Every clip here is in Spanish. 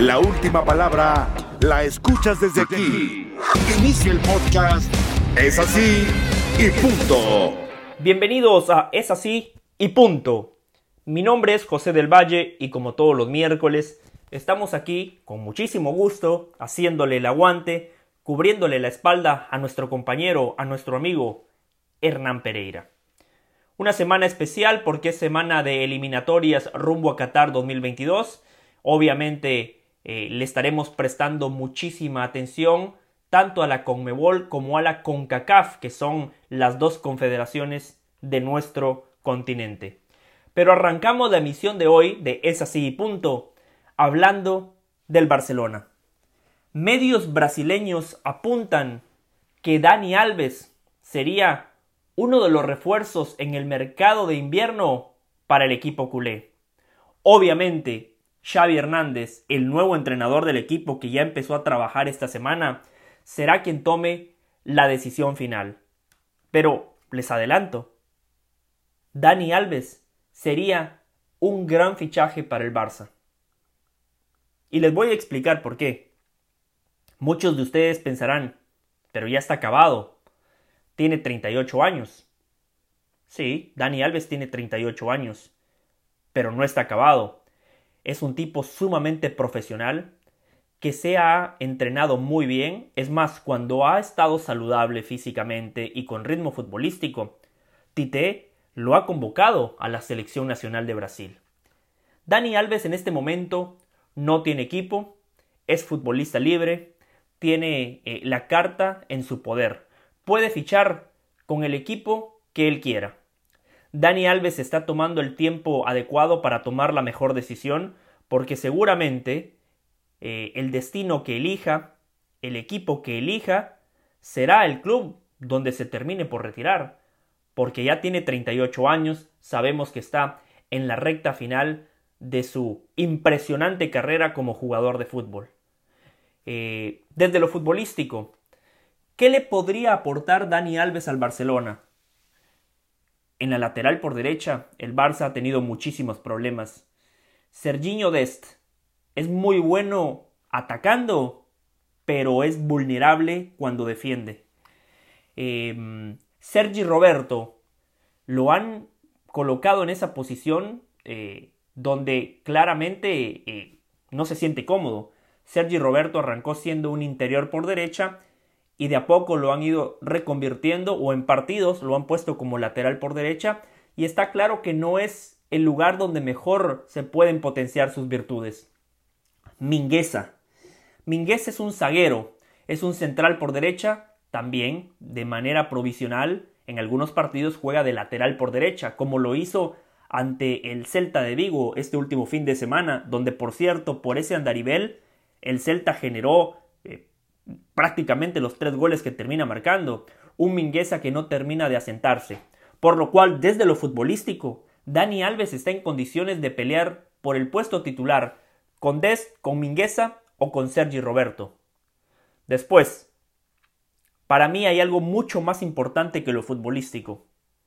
La última palabra la escuchas desde aquí. Inicia el podcast Es Así y Punto. Bienvenidos a Es Así y Punto. Mi nombre es José del Valle y como todos los miércoles estamos aquí con muchísimo gusto haciéndole el aguante, cubriéndole la espalda a nuestro compañero, a nuestro amigo Hernán Pereira. Una semana especial porque es semana de eliminatorias rumbo a Qatar 2022. Obviamente le estaremos prestando muchísima atención tanto a la CONMEBOL como a la CONCACAF, que son las dos confederaciones de nuestro continente. Pero arrancamos la emisión de hoy de Es Así y Punto, hablando del Barcelona. Medios brasileños apuntan que Dani Alves sería uno de los refuerzos en el mercado de invierno para el equipo culé. Obviamente, Xavi Hernández, el nuevo entrenador del equipo que ya empezó a trabajar esta semana, será quien tome la decisión final. Pero les adelanto, Dani Alves sería un gran fichaje para el Barça. Y les voy a explicar por qué. Muchos de ustedes pensarán, pero ya está acabado. Tiene 38 años. Sí, Dani Alves tiene 38 años, pero no está acabado. Es un tipo sumamente profesional que se ha entrenado muy bien. Es más, cuando ha estado saludable físicamente y con ritmo futbolístico, Tite lo ha convocado a la selección nacional de Brasil. Dani Alves en este momento no tiene equipo, es futbolista libre, tiene la carta en su poder. Puede fichar con el equipo que él quiera. Dani Alves está tomando el tiempo adecuado para tomar la mejor decisión, porque seguramente el destino que elija, el equipo que elija, será el club donde se termine por retirar, porque ya tiene 38 años, sabemos que está en la recta final de su impresionante carrera como jugador de fútbol. Desde lo futbolístico, ¿qué le podría aportar Dani Alves al Barcelona? En la lateral por derecha, el Barça ha tenido muchísimos problemas. Serginho Dest es muy bueno atacando, pero es vulnerable cuando defiende. Sergi Roberto lo han colocado en esa posición donde claramente no se siente cómodo. Sergi Roberto arrancó siendo un interior por derecha y de a poco lo han ido reconvirtiendo o en partidos lo han puesto como lateral por derecha y está claro que no es el lugar donde mejor se pueden potenciar sus virtudes. Mingueza es un zaguero, es un central por derecha, también de manera provisional en algunos partidos juega de lateral por derecha, como lo hizo ante el Celta de Vigo este último fin de semana, donde por cierto por ese andarivel el Celta generó prácticamente los 3 goles que termina marcando, un Mingueza que no termina de asentarse, por lo cual desde lo futbolístico Dani Alves está en condiciones de pelear por el puesto titular con Dest, con Mingueza o con Sergi Roberto. Después, para mí hay algo mucho más importante que lo futbolístico,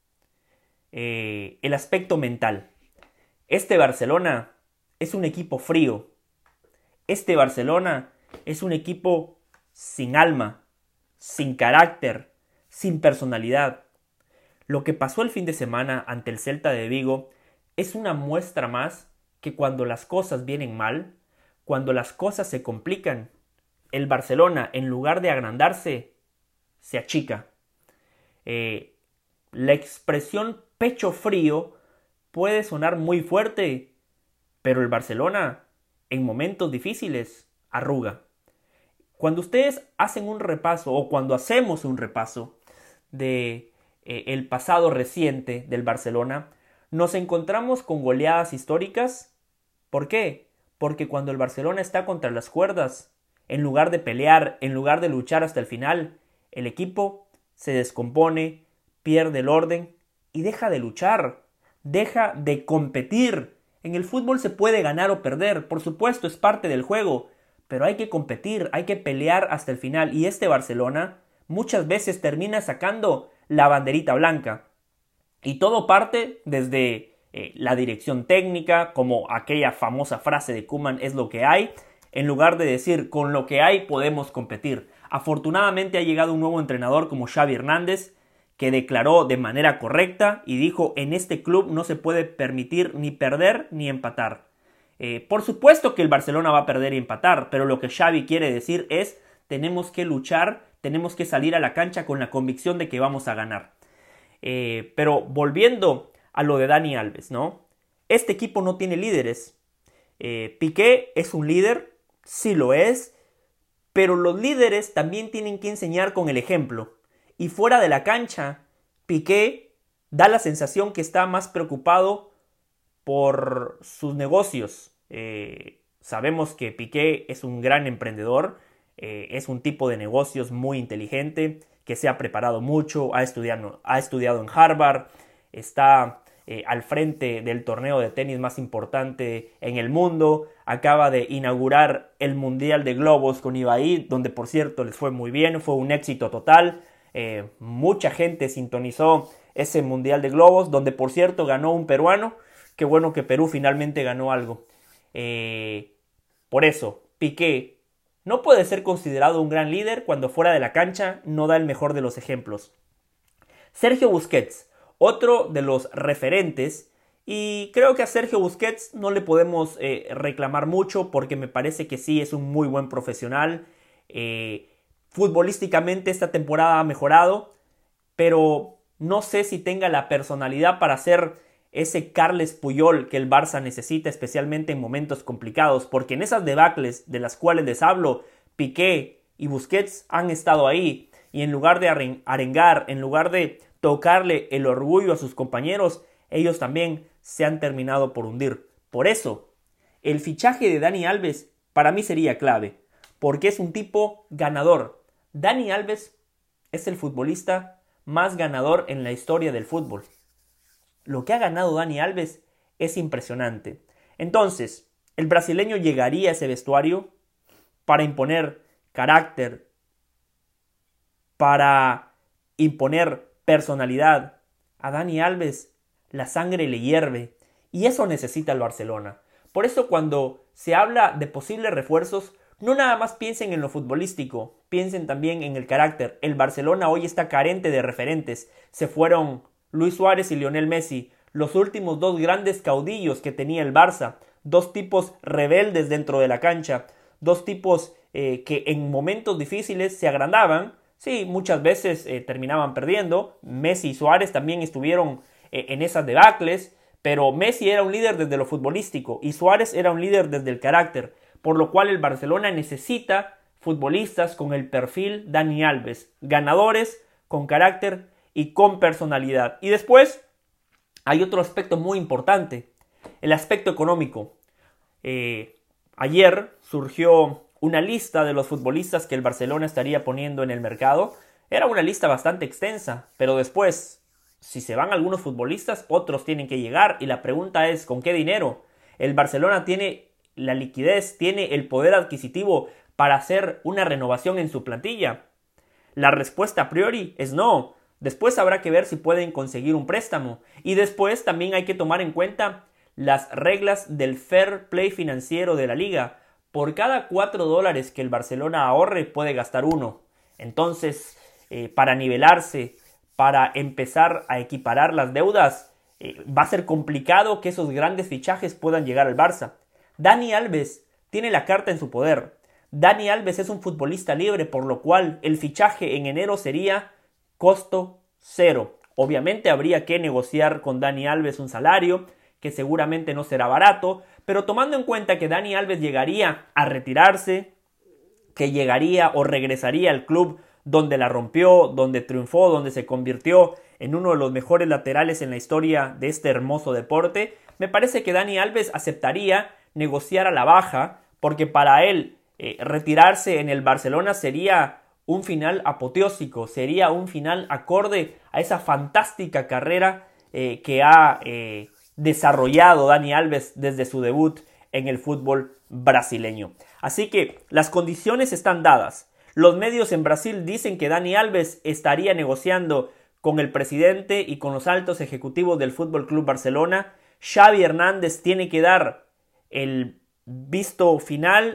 el aspecto mental. Este Barcelona es un equipo frío, este Barcelona es un equipo sin alma, sin carácter, sin personalidad. Lo que pasó el fin de semana ante el Celta de Vigo es una muestra más que cuando las cosas vienen mal, cuando las cosas se complican, el Barcelona en lugar de agrandarse, se achica. La expresión pecho frío puede sonar muy fuerte, pero el Barcelona en momentos difíciles arruga. Cuando ustedes hacen un repaso o cuando hacemos un repaso de el pasado reciente del Barcelona, nos encontramos con goleadas históricas. ¿Por qué? Porque cuando el Barcelona está contra las cuerdas, en lugar de pelear, en lugar de luchar hasta el final, el equipo se descompone, pierde el orden y deja de luchar, deja de competir. En el fútbol se puede ganar o perder, por supuesto es parte del juego, pero hay que competir, hay que pelear hasta el final. Y este Barcelona muchas veces termina sacando la banderita blanca. Y todo parte desde la dirección técnica, como aquella famosa frase de Koeman, es lo que hay. en lugar de decir con lo que hay podemos competir. Afortunadamente ha llegado un nuevo entrenador como Xavi Hernández, que declaró de manera correcta y dijo: en este club no se puede permitir ni perder ni empatar. Por supuesto que el Barcelona va a perder y empatar, pero lo que Xavi quiere decir es: tenemos que luchar, tenemos que salir a la cancha con la convicción de que vamos a ganar. Pero volviendo a lo de Dani Alves, ¿no? Este equipo no tiene líderes. Piqué es un líder, sí lo es, pero los líderes también tienen que enseñar con el ejemplo. Y fuera de la cancha, Piqué da la sensación que está más preocupado por sus negocios. Sabemos que Piqué es un gran emprendedor, es un tipo de negocios muy inteligente, que se ha preparado mucho, ha estudiado en Harvard, está al frente del torneo de tenis más importante en el mundo, acaba de inaugurar el Mundial de Globos con Ibai, donde por cierto les fue muy bien, fue un éxito total. Mucha gente sintonizó ese Mundial de Globos, donde por cierto ganó un peruano. Qué bueno que Perú finalmente ganó algo. Por eso, Piqué no puede ser considerado un gran líder cuando fuera de la cancha no da el mejor de los ejemplos. Sergio Busquets, otro de los referentes, y creo que a Sergio Busquets no le podemos reclamar mucho porque me parece que sí es un muy buen profesional. Futbolísticamente esta temporada ha mejorado, pero no sé si tenga la personalidad para ser ese Carles Puyol que el Barça necesita, especialmente en momentos complicados, porque en esas debacles de las cuales les hablo, Piqué y Busquets han estado ahí, y en lugar de arengar, en lugar de tocarle el orgullo a sus compañeros, ellos también se han terminado por hundir. Por eso, el fichaje de Dani Alves para mí sería clave, porque es un tipo ganador. Dani Alves es el futbolista más ganador en la historia del fútbol. Lo que ha ganado Dani Alves es impresionante. Entonces, el brasileño llegaría a ese vestuario para imponer carácter, para imponer personalidad. A Dani Alves la sangre le hierve y eso necesita el Barcelona. Por eso cuando se habla de posibles refuerzos, no nada más piensen en lo futbolístico, piensen también en el carácter. El Barcelona hoy está carente de referentes. Se fueron Luis Suárez y Lionel Messi, los últimos dos grandes caudillos que tenía el Barça, dos tipos rebeldes dentro de la cancha, dos tipos que en momentos difíciles se agrandaban, sí, muchas veces terminaban perdiendo. Messi y Suárez también estuvieron en esas debacles, pero Messi era un líder desde lo futbolístico y Suárez era un líder desde el carácter, por lo cual el Barcelona necesita futbolistas con el perfil Dani Alves, ganadores, con carácter y con personalidad. Y después hay otro aspecto muy importante, el aspecto económico. Ayer surgió una lista de los futbolistas que el Barcelona estaría poniendo en el mercado. Era una lista bastante extensa, pero después, si se van algunos futbolistas, otros tienen que llegar. Y la pregunta es, ¿con qué dinero? El Barcelona tiene la liquidez, tiene el poder adquisitivo para hacer una renovación en su plantilla. La respuesta a priori es no. Después habrá que ver si pueden conseguir un préstamo. Y después también hay que tomar en cuenta las reglas del fair play financiero de la liga. Por cada $4 que el Barcelona ahorre puede gastar uno. Entonces, para nivelarse, para empezar a equiparar las deudas, va a ser complicado que esos grandes fichajes puedan llegar al Barça. Dani Alves tiene la carta en su poder. Dani Alves es un futbolista libre, por lo cual el fichaje en enero sería costo cero. Obviamente habría que negociar con Dani Alves un salario que seguramente no será barato, pero tomando en cuenta que Dani Alves llegaría a retirarse, que llegaría o regresaría al club donde la rompió, donde triunfó, donde se convirtió en uno de los mejores laterales en la historia de este hermoso deporte, me parece que Dani Alves aceptaría negociar a la baja, porque para él retirarse en el Barcelona sería un final apoteósico, sería un final acorde a esa fantástica carrera que ha desarrollado Dani Alves desde su debut en el fútbol brasileño. Así que las condiciones están dadas. Los medios en Brasil dicen que Dani Alves estaría negociando con el presidente y con los altos ejecutivos del Fútbol Club Barcelona. Xavi Hernández tiene que dar el visto final.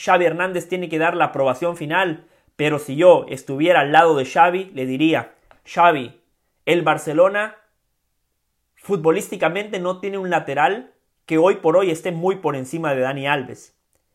Xavi Hernández tiene que dar la aprobación final, pero si yo estuviera al lado de Xavi, le diría: Xavi, el Barcelona futbolísticamente no tiene un lateral que hoy por hoy esté muy por encima de Dani Alves.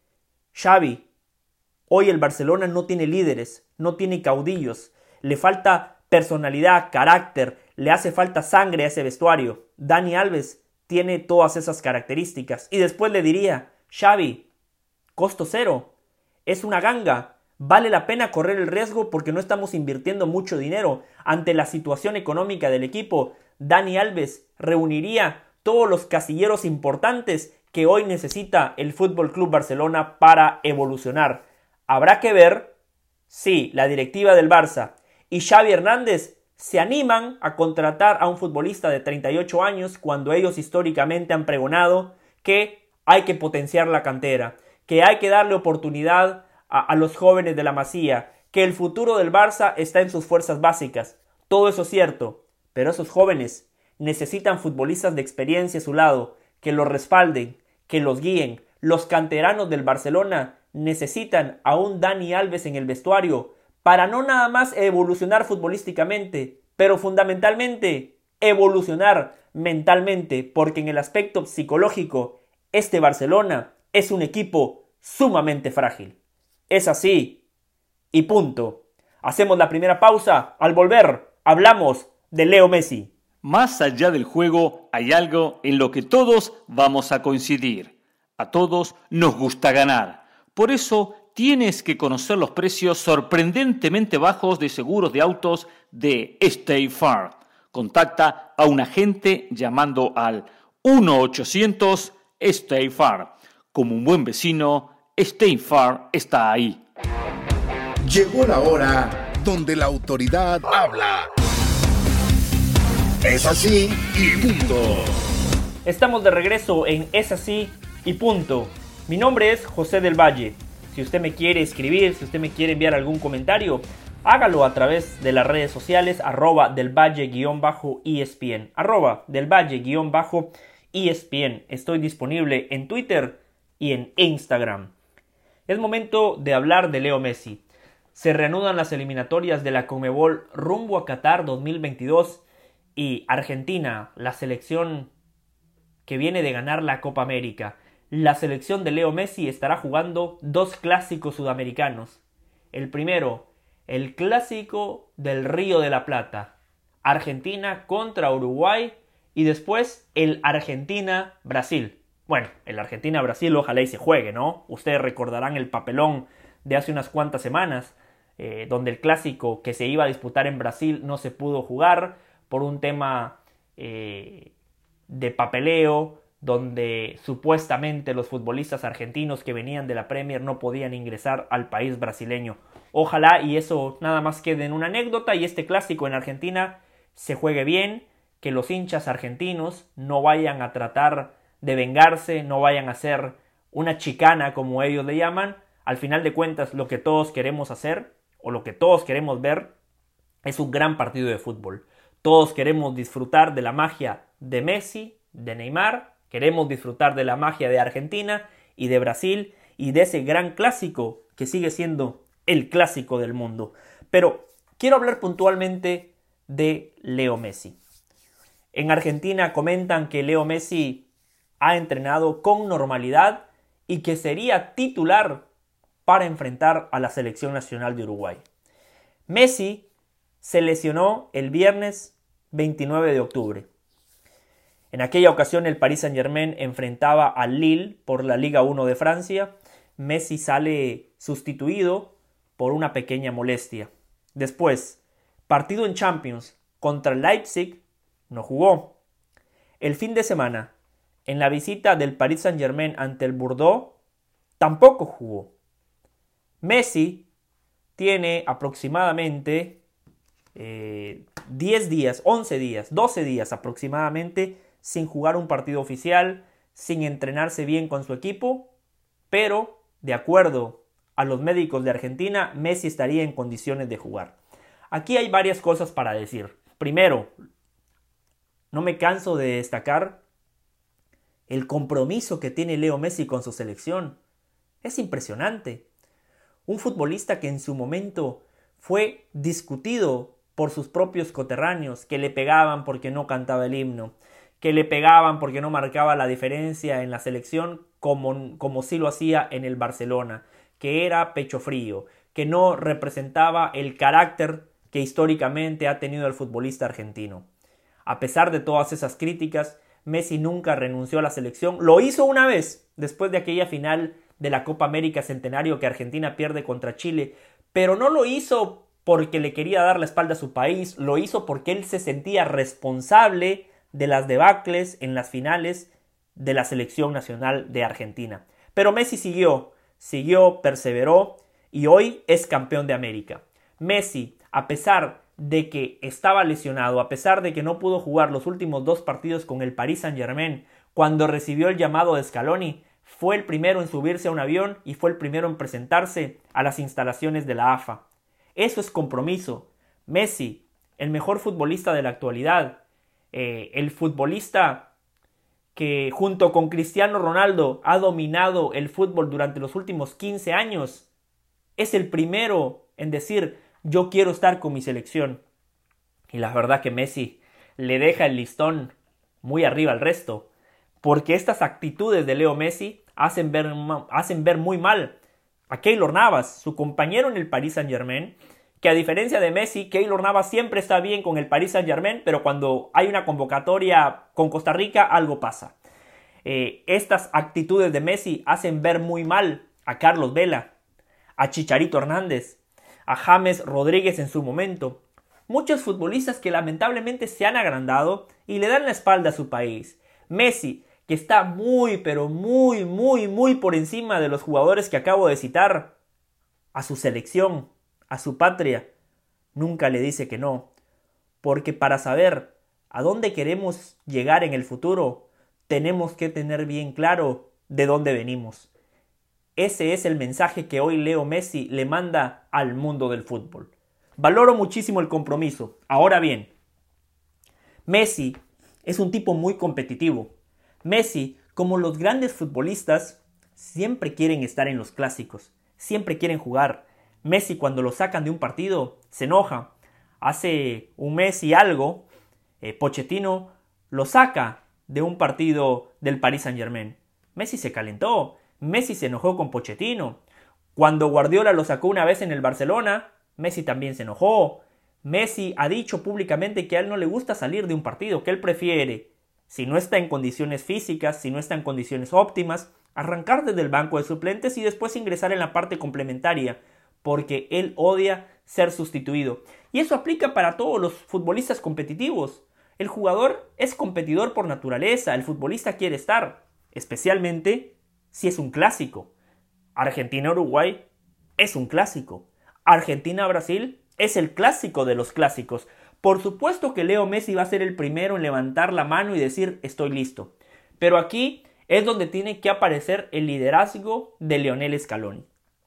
Xavi, hoy el Barcelona no tiene líderes, no tiene caudillos, le falta personalidad, carácter, le hace falta sangre a ese vestuario. Dani Alves tiene todas esas características. Y después le diría: Xavi, costo cero, es una ganga, vale la pena correr el riesgo porque no estamos invirtiendo mucho dinero. Ante la situación económica del equipo, Dani Alves reuniría todos los casilleros importantes que hoy necesita el Fútbol Club Barcelona para evolucionar. Habrá que ver si la directiva del Barça y Xavi Hernández se animan a contratar a un futbolista de 38 años cuando ellos históricamente han pregonado que hay que potenciar la cantera, que hay que darle oportunidad a los jóvenes de la Masía, que el futuro del Barça está en sus fuerzas básicas. Todo eso es cierto, pero esos jóvenes necesitan futbolistas de experiencia a su lado, que los respalden, que los guíen. Los canteranos del Barcelona necesitan a un Dani Alves en el vestuario para no nada más evolucionar futbolísticamente, pero fundamentalmente evolucionar mentalmente, porque en el aspecto psicológico este Barcelona es un equipo sumamente frágil. Es así y punto. Hacemos la primera pausa. Al volver hablamos de Leo Messi. Más allá del juego hay algo en lo que todos vamos a coincidir. A todos nos gusta ganar. Por eso tienes que conocer los precios sorprendentemente bajos de seguros de autos de State Farm. Contacta a un agente llamando al 1-800 State Farm. Como un buen vecino, State Farm está ahí. Llegó la hora donde la autoridad habla. Es así y punto. Estamos de regreso en Es así y punto. Mi nombre es José del Valle. Si usted me quiere escribir, si usted me quiere enviar algún comentario, hágalo a través de las redes sociales @delvalle_ESPN @delvalle_ESPN. Estoy disponible en Twitter y en Instagram. Es momento de hablar de Leo Messi. Se reanudan las eliminatorias de la Conmebol rumbo a Qatar 2022 y Argentina, la selección que viene de ganar la Copa América. La selección de Leo Messi estará jugando 2 clásicos sudamericanos. El primero, el clásico del Río de la Plata, Argentina contra Uruguay, y después el Argentina-Brasil. Bueno, el Argentina-Brasil ojalá y se juegue, ¿no? Ustedes recordarán el papelón de hace unas cuantas semanas, donde el clásico que se iba a disputar en Brasil no se pudo jugar por un tema de papeleo, donde supuestamente los futbolistas argentinos que venían de la Premier no podían ingresar al país brasileño. Ojalá y eso nada más quede en una anécdota y este clásico en Argentina se juegue bien, que los hinchas argentinos no vayan a tratar de vengarse, no vayan a hacer una chicana como ellos le llaman. Al final de cuentas, lo que todos queremos hacer o lo que todos queremos ver es un gran partido de fútbol. Todos queremos disfrutar de la magia de Messi, de Neymar, queremos disfrutar de la magia de Argentina y de Brasil y de ese gran clásico que sigue siendo el clásico del mundo. Pero quiero hablar puntualmente de Leo Messi. En Argentina comentan que Leo Messi ha entrenado con normalidad y que sería titular para enfrentar a la selección nacional de Uruguay. Messi se lesionó el viernes 29 de octubre. En aquella ocasión el Paris Saint-Germain enfrentaba al Lille por la Liga 1 de Francia. Messi sale sustituido por una pequeña molestia. Después, partido en Champions contra el Leipzig, no jugó. El fin de semana, en la visita del Paris Saint-Germain ante el Bordeaux, tampoco jugó. Messi tiene aproximadamente 10 días, 11 días, 12 días aproximadamente sin jugar un partido oficial, sin entrenarse bien con su equipo, pero de acuerdo a los médicos de Argentina, Messi estaría en condiciones de jugar. Aquí hay varias cosas para decir. Primero, no me canso de destacar el compromiso que tiene Leo Messi con su selección. Es impresionante. Un futbolista que en su momento fue discutido por sus propios coterráneos, que le pegaban porque no cantaba el himno, que le pegaban porque no marcaba la diferencia en la selección como sí lo hacía en el Barcelona, que era pecho frío, que no representaba el carácter que históricamente ha tenido el futbolista argentino. A pesar de todas esas críticas, Messi nunca renunció a la selección. Lo hizo una vez, después de aquella final de la Copa América Centenario que Argentina pierde contra Chile, pero no lo hizo porque le quería dar la espalda a su país, lo hizo porque él se sentía responsable de las debacles en las finales de la selección nacional de Argentina. Pero Messi siguió, perseveró y hoy es campeón de América. Messi, a pesar de que estaba lesionado, a pesar de que no pudo jugar los últimos 2 partidos con el Paris Saint-Germain, cuando recibió el llamado de Scaloni, fue el primero en subirse a un avión y fue el primero en presentarse a las instalaciones de la AFA. Eso es compromiso. Messi, el mejor futbolista de la actualidad, el futbolista que junto con Cristiano Ronaldo ha dominado el fútbol durante los últimos 15 años, es el primero en decir: yo quiero estar con mi selección. Y la verdad que Messi le deja el listón muy arriba al resto, porque estas actitudes de Leo Messi hacen ver muy mal a Keylor Navas, su compañero en el Paris Saint-Germain, que a diferencia de Messi, Keylor Navas siempre está bien con el Paris Saint-Germain, pero cuando hay una convocatoria con Costa Rica, algo pasa. Estas actitudes de Messi hacen ver muy mal a Carlos Vela, a Chicharito Hernández, a James Rodríguez en su momento. Muchos futbolistas que lamentablemente se han agrandado y le dan la espalda a su país. Messi, que está muy por encima de los jugadores que acabo de citar, a su selección, a su patria, nunca le dice que no, porque para saber a dónde queremos llegar en el futuro, tenemos que tener bien claro de dónde venimos. Ese es el mensaje que hoy Leo Messi le manda al mundo del fútbol. Valoro muchísimo el compromiso. Ahora bien, Messi es un tipo muy competitivo. Messi, como los grandes futbolistas, siempre quieren estar en los clásicos, siempre quieren jugar. Messi, cuando lo sacan de un partido, se enoja. Hace un mes y algo, Pochettino lo saca de un partido del Paris Saint-Germain. Messi se calentó, Messi se enojó con Pochettino. Cuando Guardiola lo sacó una vez en el Barcelona, Messi también se enojó. Messi ha dicho públicamente que a él no le gusta salir de un partido, que él prefiere, si no está en condiciones físicas, si no está en condiciones óptimas, arrancar desde el banco de suplentes y después ingresar en la parte complementaria, porque él odia ser sustituido. Y eso aplica para todos los futbolistas competitivos. El jugador es competidor por naturaleza, el futbolista quiere estar, especialmente si es un clásico. Argentina-Uruguay es un clásico. Argentina-Brasil es el clásico de los clásicos. Por supuesto que Leo Messi va a ser el primero en levantar la mano y decir estoy listo. Pero aquí es donde tiene que aparecer el liderazgo de Lionel Scaloni.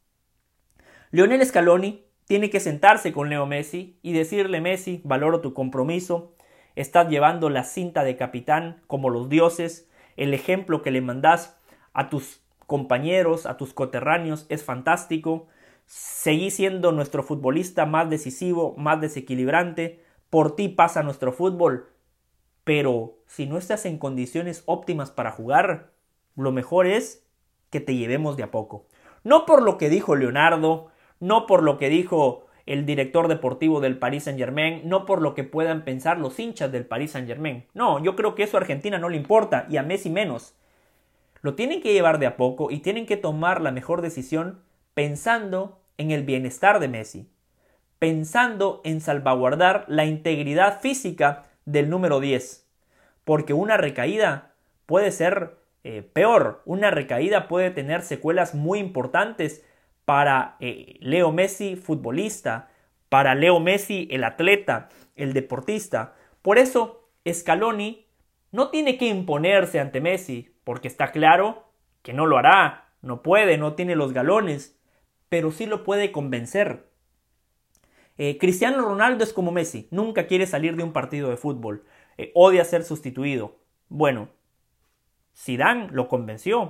Lionel Scaloni tiene que sentarse con Leo Messi y decirle: Messi, valoro tu compromiso, estás llevando la cinta de capitán como los dioses, el ejemplo que le mandás a tus compañeros, a tus coterráneos es fantástico, seguí siendo nuestro futbolista más decisivo, más desequilibrante, por ti pasa nuestro fútbol, pero si no estás en condiciones óptimas para jugar, lo mejor es que te llevemos de a poco. No por lo que dijo Leonardo, no por lo que dijo el director deportivo del Paris Saint-Germain, no por lo que puedan pensar los hinchas del Paris Saint-Germain. No, yo creo que eso a Argentina no le importa y a Messi menos. Lo tienen que llevar de a poco y tienen que tomar la mejor decisión pensando en el bienestar de Messi, pensando en salvaguardar la integridad física del número 10, porque una recaída puede ser peor, una recaída puede tener secuelas muy importantes para Leo Messi futbolista, para Leo Messi el atleta, el deportista. Por eso Scaloni no tiene que imponerse ante Messi, porque está claro que no lo hará, no puede, no tiene los galones, pero sí lo puede convencer. Cristiano Ronaldo es como Messi, nunca quiere salir de un partido de fútbol, odia ser sustituido. Bueno, Zidane lo convenció.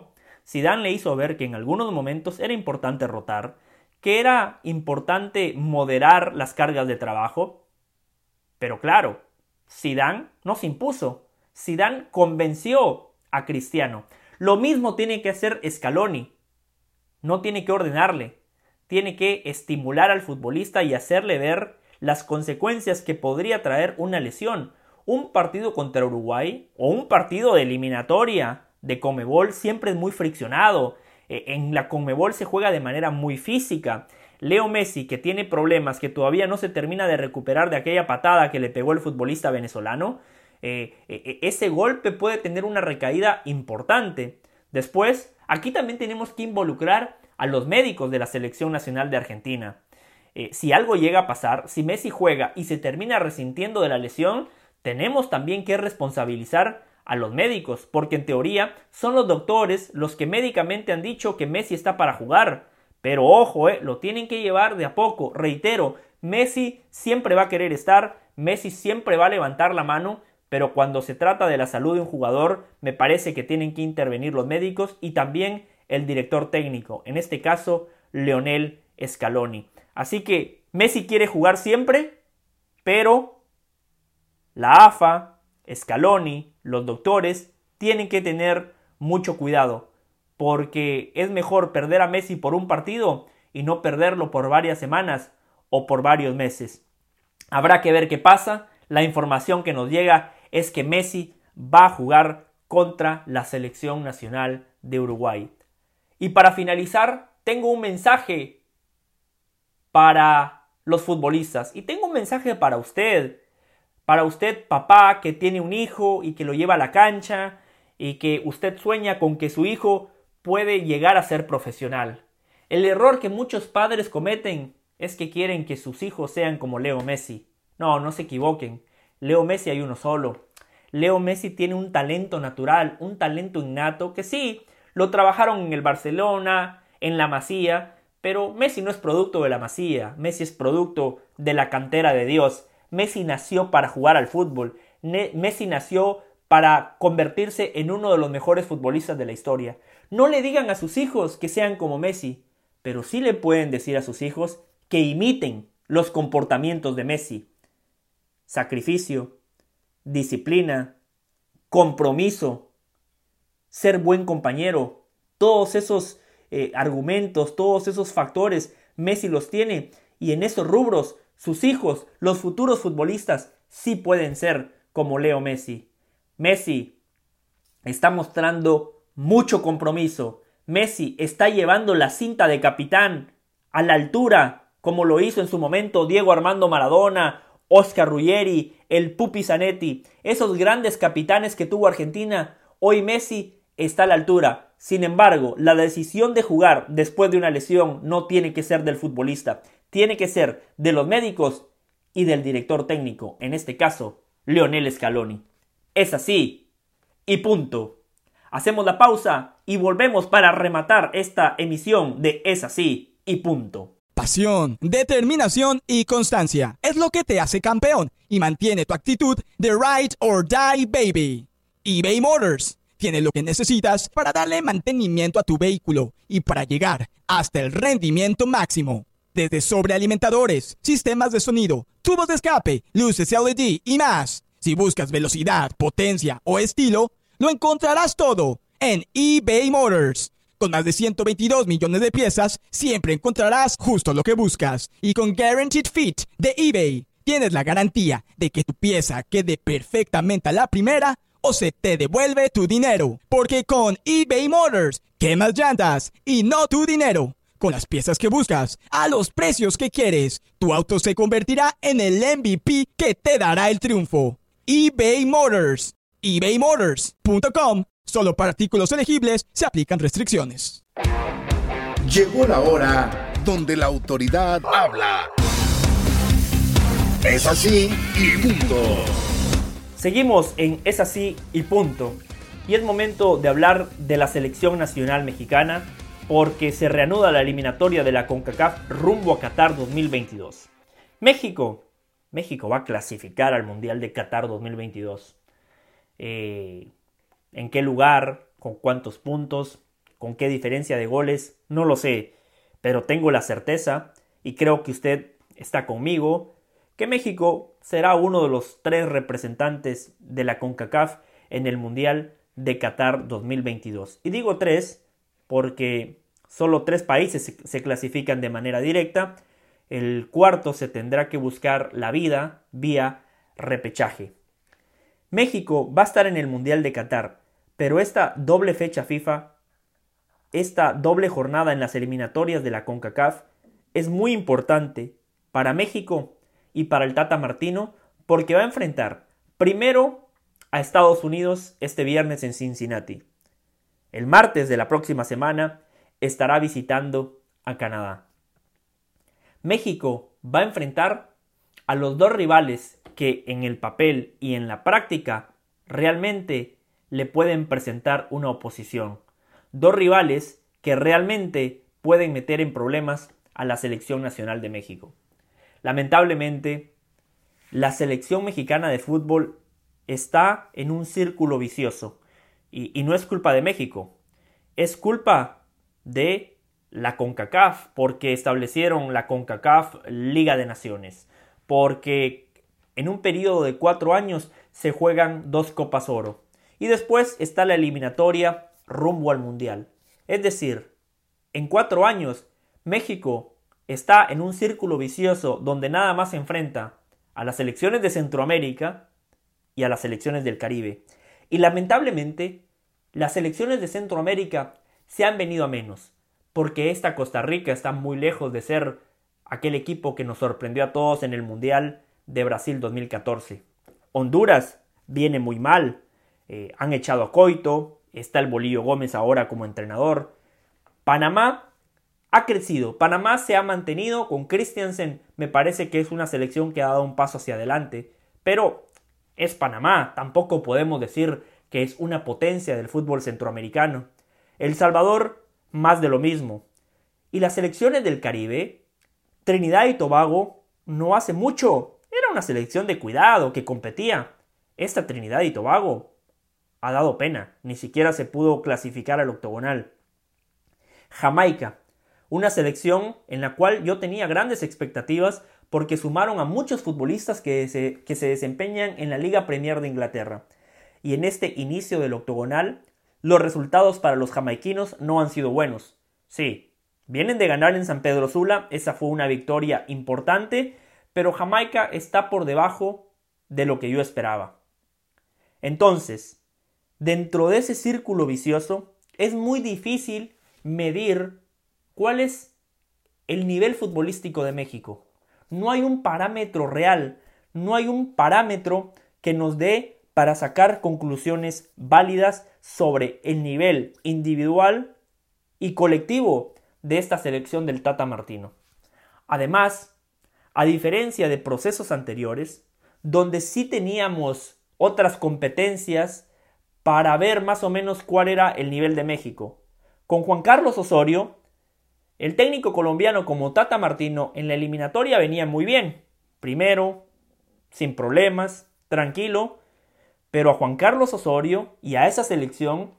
Zidane le hizo ver que en algunos momentos era importante rotar, que era importante moderar las cargas de trabajo. Pero claro, Zidane no se impuso. Zidane convenció a Cristiano. Lo mismo tiene que hacer Scaloni. No tiene que ordenarle. Tiene que estimular al futbolista y hacerle ver las consecuencias que podría traer una lesión. Un partido contra Uruguay o un partido de eliminatoria de Conmebol siempre es muy friccionado. En la Conmebol se juega de manera muy física. Leo Messi, que tiene problemas, que todavía no se termina de recuperar de aquella patada que le pegó el futbolista venezolano, ese golpe puede tener una recaída importante. Después, aquí también tenemos que involucrar a los médicos de la Selección Nacional de Argentina. Si algo llega a pasar, si Messi juega y se termina resintiendo de la lesión, tenemos también que responsabilizar a los médicos, porque en teoría son los doctores los que médicamente han dicho que Messi está para jugar. Pero ojo, lo tienen que llevar de a poco. Reitero, Messi siempre va a querer estar, Messi siempre va a levantar la mano, pero cuando se trata de la salud de un jugador, me parece que tienen que intervenir los médicos y también el director técnico, en este caso, Lionel Scaloni. Así que Messi quiere jugar siempre, pero la AFA, Scaloni, los doctores, tienen que tener mucho cuidado, porque es mejor perder a Messi por un partido y no perderlo por varias semanas o por varios meses. Habrá que ver qué pasa. La información que nos llega es que Messi va a jugar contra la Selección Nacional de Uruguay. Y para finalizar, tengo un mensaje para los futbolistas y tengo un mensaje para usted papá que tiene un hijo y que lo lleva a la cancha y que usted sueña con que su hijo puede llegar a ser profesional. El error que muchos padres cometen es que quieren que sus hijos sean como Leo Messi. No se equivoquen. Leo Messi hay uno solo. Leo Messi tiene un talento natural, un talento innato que sí, lo trabajaron en el Barcelona, en la Masía, pero Messi no es producto de la Masía. Messi es producto de la cantera de Dios. Messi nació para jugar al fútbol. Messi nació para convertirse en uno de los mejores futbolistas de la historia. No le digan a sus hijos que sean como Messi, pero sí le pueden decir a sus hijos que imiten los comportamientos de Messi. Sacrificio, disciplina, compromiso, ser buen compañero, todos esos argumentos, todos esos factores, Messi los tiene, y en esos rubros sus hijos, los futuros futbolistas, sí pueden ser como Leo Messi. Messi está mostrando mucho compromiso. Messi está llevando la cinta de capitán a la altura, como lo hizo en su momento Diego Armando Maradona, Oscar Ruggeri, el Pupi Zanetti. Esos grandes capitanes que tuvo Argentina, hoy Messi está a la altura. Sin embargo, la decisión de jugar después de una lesión no tiene que ser del futbolista. Tiene que ser de los médicos y del director técnico, en este caso, Lionel Scaloni. Es así y punto. Hacemos la pausa y volvemos para rematar esta emisión de Es así y punto. Pasión, determinación y constancia es lo que te hace campeón y mantiene tu actitud de ride or die baby. eBay Motors tiene lo que necesitas para darle mantenimiento a tu vehículo y para llegar hasta el rendimiento máximo. Desde sobrealimentadores, sistemas de sonido, tubos de escape, luces LED y más. Si buscas velocidad, potencia o estilo, lo encontrarás todo en eBay Motors. Con más de 122 millones de piezas, siempre encontrarás justo lo que buscas. Y con Guaranteed Fit de eBay, tienes la garantía de que tu pieza quede perfectamente a la primera o se te devuelve tu dinero. Porque con eBay Motors, quemas llantas y no tu dinero. Con las piezas que buscas, a los precios que quieres, tu auto se convertirá en el MVP que te dará el triunfo. eBay Motors. ebaymotors.com. Solo para artículos elegibles se aplican restricciones. Llegó la hora donde la autoridad habla. Es así y punto. Seguimos en Es así y punto. Y es momento de hablar de la selección nacional mexicana, porque se reanuda la eliminatoria de la CONCACAF rumbo a Qatar 2022. México va a clasificar al Mundial de Qatar 2022. ¿En qué lugar? ¿Con cuántos puntos? ¿Con qué diferencia de goles? No lo sé, pero tengo la certeza, y creo que usted está conmigo, que México será uno de los 3 representantes de la CONCACAF en el Mundial de Qatar 2022. Y digo 3 porque solo 3 países se clasifican de manera directa. El cuarto se tendrá que buscar la vida vía repechaje. México va a estar en el Mundial de Qatar, pero esta doble fecha FIFA, esta doble jornada en las eliminatorias de la CONCACAF es muy importante para México y para el Tata Martino, porque va a enfrentar primero a Estados Unidos este viernes en Cincinnati. El martes de la próxima semana estará visitando a Canadá. México va a enfrentar a los 2 rivales que en el papel y en la práctica realmente le pueden presentar una oposición. 2 rivales que realmente pueden meter en problemas a la selección nacional de México. Lamentablemente, la selección mexicana de fútbol está en un círculo vicioso y no es culpa de México, es culpa de la CONCACAF, porque establecieron la CONCACAF Liga de Naciones, porque en un periodo de 4 años se juegan 2 Copas Oro y después está la eliminatoria rumbo al Mundial. Es decir, en 4 años México está en un círculo vicioso donde nada más se enfrenta a las selecciones de Centroamérica y a las selecciones del Caribe. Y lamentablemente, las selecciones de Centroamérica se han venido a menos, porque esta Costa Rica está muy lejos de ser aquel equipo que nos sorprendió a todos en el Mundial de Brasil 2014. Honduras viene muy mal, han echado a Coito, está el Bolillo Gómez ahora como entrenador. Panamá ha crecido, Panamá se ha mantenido con Christiansen, me parece que es una selección que ha dado un paso hacia adelante, pero es Panamá, tampoco podemos decir que es una potencia del fútbol centroamericano. El Salvador, más de lo mismo. Y las selecciones del Caribe, Trinidad y Tobago, no hace mucho, era una selección de cuidado que competía. Esta Trinidad y Tobago ha dado pena, ni siquiera se pudo clasificar al octogonal. Jamaica, una selección en la cual yo tenía grandes expectativas porque sumaron a muchos futbolistas que se desempeñan en la Liga Premier de Inglaterra. Y en este inicio del octogonal, los resultados para los jamaiquinos no han sido buenos. Sí, vienen de ganar en San Pedro Sula, esa fue una victoria importante, pero Jamaica está por debajo de lo que yo esperaba. Entonces, dentro de ese círculo vicioso, es muy difícil medir cuál es el nivel futbolístico de México. No hay un parámetro real, no hay un parámetro que nos dé para sacar conclusiones válidas sobre el nivel individual y colectivo de esta selección del Tata Martino. Además, a diferencia de procesos anteriores, donde sí teníamos otras competencias para ver más o menos cuál era el nivel de México. Con Juan Carlos Osorio, el técnico colombiano como Tata Martino en la eliminatoria venía muy bien. Primero, sin problemas, tranquilo, pero a Juan Carlos Osorio y a esa selección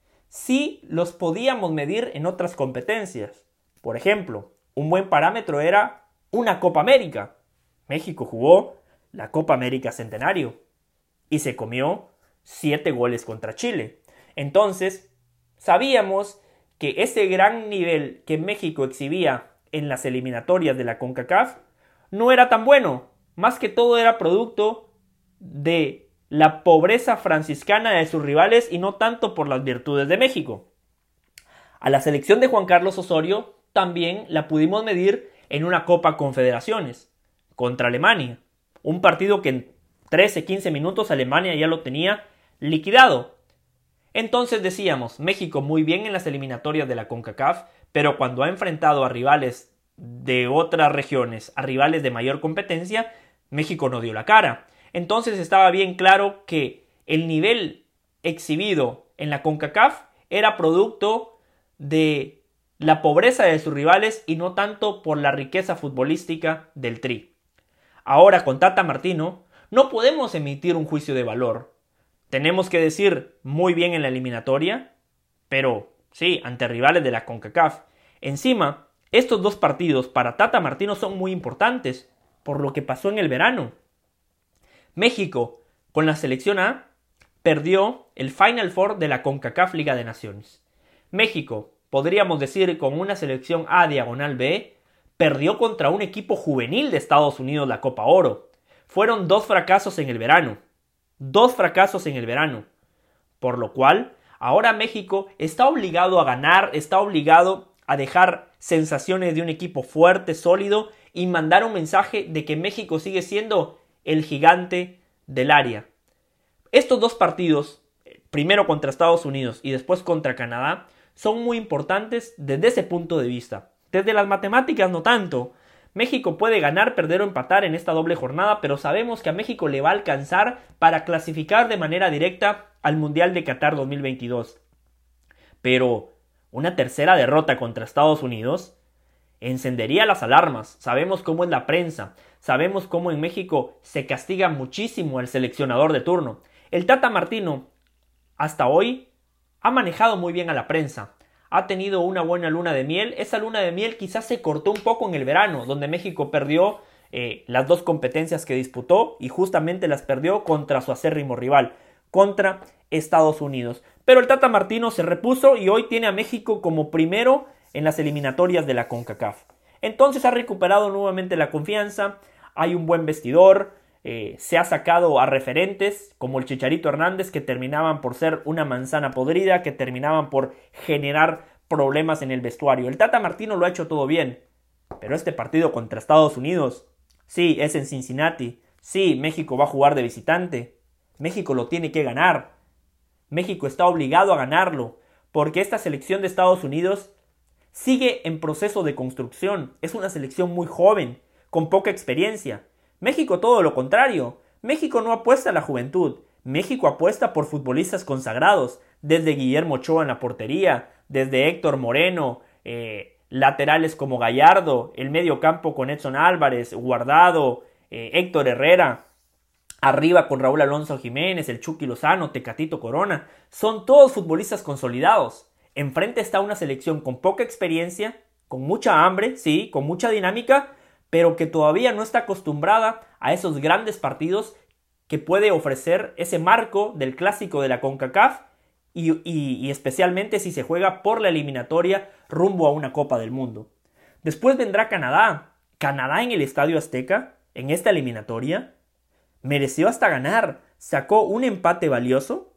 sí los podíamos medir en otras competencias. Por ejemplo, un buen parámetro era una Copa América. México jugó la Copa América Centenario y se comió 7 goles contra Chile. Entonces, sabíamos que ese gran nivel que México exhibía en las eliminatorias de la CONCACAF no era tan bueno. Más que todo era producto de la pobreza franciscana de sus rivales y no tanto por las virtudes de México. A la selección de Juan Carlos Osorio también la pudimos medir en una Copa Confederaciones contra Alemania. Un partido que en 13-15 minutos Alemania ya lo tenía liquidado. Entonces decíamos, México muy bien en las eliminatorias de la CONCACAF, pero cuando ha enfrentado a rivales de otras regiones, a rivales de mayor competencia, México no dio la cara. Entonces estaba bien claro que el nivel exhibido en la CONCACAF era producto de la pobreza de sus rivales y no tanto por la riqueza futbolística del Tri. Ahora con Tata Martino no podemos emitir un juicio de valor. Tenemos que decir muy bien en la eliminatoria, pero sí, ante rivales de la CONCACAF. Encima, estos dos partidos para Tata Martino son muy importantes, por lo que pasó en el verano. México, con la selección A, perdió el Final Four de la CONCACAF Liga de Naciones. México, podríamos decir con una selección A/B, perdió contra un equipo juvenil de Estados Unidos la Copa Oro. Fueron 2 fracasos en el verano. 2 fracasos en el verano. Por lo cual, ahora México está obligado a ganar, está obligado a dejar sensaciones de un equipo fuerte, sólido y mandar un mensaje de que México sigue siendo el gigante del área. Estos 2 partidos, primero contra Estados Unidos y después contra Canadá, son muy importantes desde ese punto de vista. Desde las matemáticas no tanto. México puede ganar, perder o empatar en esta doble jornada, pero sabemos que a México le va a alcanzar para clasificar de manera directa al Mundial de Qatar 2022. Pero una tercera derrota contra Estados Unidos encendería las alarmas. Sabemos cómo es la prensa, sabemos cómo en México se castiga muchísimo al seleccionador de turno. El Tata Martino, hasta hoy, ha manejado muy bien a la prensa. Ha tenido una buena luna de miel. Esa luna de miel quizás se cortó un poco en el verano, donde México perdió las 2 competencias que disputó y justamente las perdió contra su acérrimo rival, contra Estados Unidos. Pero el Tata Martino se repuso y hoy tiene a México como primero en las eliminatorias de la CONCACAF. Entonces ha recuperado nuevamente la confianza, hay un buen vestidor, se ha sacado a referentes como el Chicharito Hernández que terminaban por ser una manzana podrida, que terminaban por generar problemas en el vestuario. El Tata Martino lo ha hecho todo bien, pero este partido contra Estados Unidos, sí, es en Cincinnati, sí, México va a jugar de visitante, México lo tiene que ganar, México está obligado a ganarlo, porque esta selección de Estados Unidos sigue en proceso de construcción, es una selección muy joven, con poca experiencia. México todo lo contrario. México no apuesta a la juventud. México apuesta por futbolistas consagrados, desde Guillermo Ochoa en la portería, desde Héctor Moreno, laterales como Gallardo, el medio campo con Edson Álvarez, Guardado, Héctor Herrera, arriba con Raúl Alonso Jiménez, el Chucky Lozano, Tecatito Corona. Son todos futbolistas consolidados. Enfrente está una selección con poca experiencia, con mucha hambre, sí, con mucha dinámica, pero que todavía no está acostumbrada a esos grandes partidos que puede ofrecer ese marco del clásico de la CONCACAF y especialmente si se juega por la eliminatoria rumbo a una Copa del Mundo. Después vendrá Canadá. Canadá en el Estadio Azteca, en esta eliminatoria, mereció hasta ganar. Sacó un empate valioso.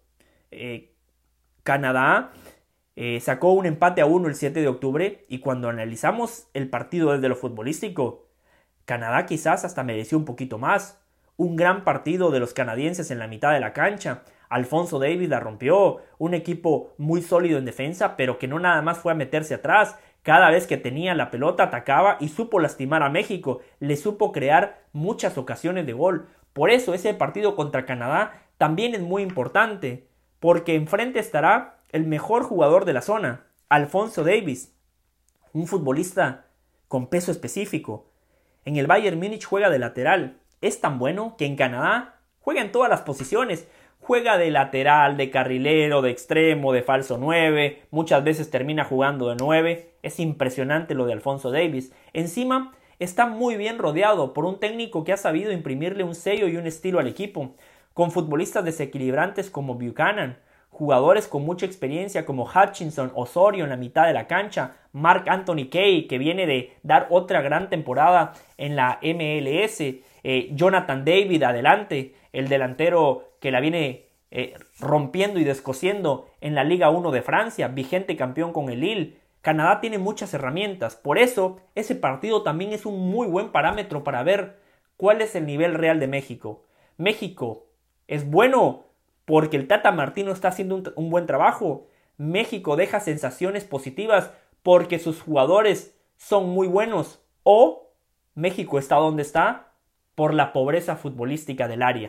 Canadá sacó un empate a 1 el 7 de octubre y cuando analizamos el partido desde lo futbolístico, Canadá quizás hasta mereció un poquito más. Un gran partido de los canadienses en la mitad de la cancha. Alphonso Davies la rompió. Un equipo muy sólido en defensa, pero que no nada más fue a meterse atrás. Cada vez que tenía la pelota atacaba y supo lastimar a México. Le supo crear muchas ocasiones de gol. Por eso ese partido contra Canadá también es muy importante, porque enfrente estará el mejor jugador de la zona, Alphonso Davies, un futbolista con peso específico. En el Bayern Múnich juega de lateral. Es tan bueno que en Canadá juega en todas las posiciones. Juega de lateral, de carrilero, de extremo, de falso 9. Muchas veces termina jugando de 9. Es impresionante lo de Alphonso Davies. Encima está muy bien rodeado por un técnico que ha sabido imprimirle un sello y un estilo al equipo. Con futbolistas desequilibrantes como Buchanan. Jugadores con mucha experiencia como Hutchinson, Osorio en la mitad de la cancha, Mark Anthony Kaye que viene de dar otra gran temporada en la MLS, Jonathan David adelante, el delantero que la viene rompiendo y descosiendo en la Liga 1 de Francia, vigente campeón con el Lille. Canadá tiene muchas herramientas, por eso ese partido también es un muy buen parámetro para ver cuál es el nivel real de México. México es bueno porque el Tata Martino está haciendo un buen trabajo. México deja sensaciones positivas porque sus jugadores son muy buenos. O México está donde está por la pobreza futbolística del área.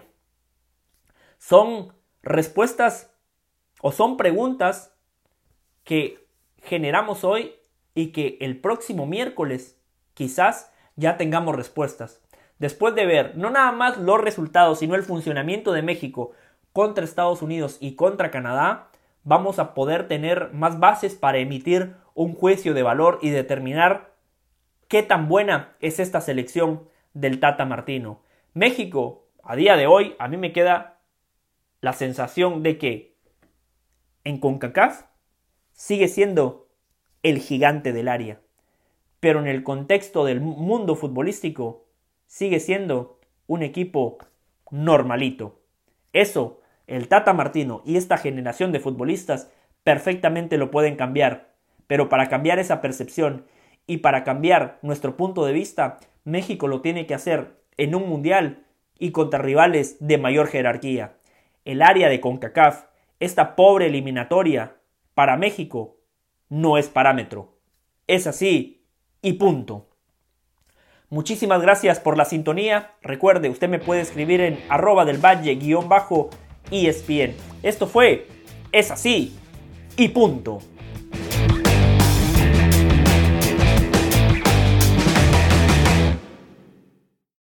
Son respuestas o son preguntas que generamos hoy y que el próximo miércoles quizás ya tengamos respuestas. Después de ver no nada más los resultados, sino el funcionamiento de México contra Estados Unidos y contra Canadá, vamos a poder tener más bases para emitir un juicio de valor y determinar qué tan buena es esta selección del Tata Martino. México, a día de hoy, a mí me queda la sensación de que en CONCACAF sigue siendo el gigante del área, pero en el contexto del mundo futbolístico sigue siendo un equipo normalito. Eso, el Tata Martino y esta generación de futbolistas perfectamente lo pueden cambiar, pero para cambiar esa percepción y para cambiar nuestro punto de vista, México lo tiene que hacer en un mundial y contra rivales de mayor jerarquía. El área de CONCACAF, esta pobre eliminatoria, para México no es parámetro. Es así y punto. Muchísimas gracias por la sintonía. Recuerde, usted me puede escribir en @delvalle_ESPN. Esto fue Es así y punto.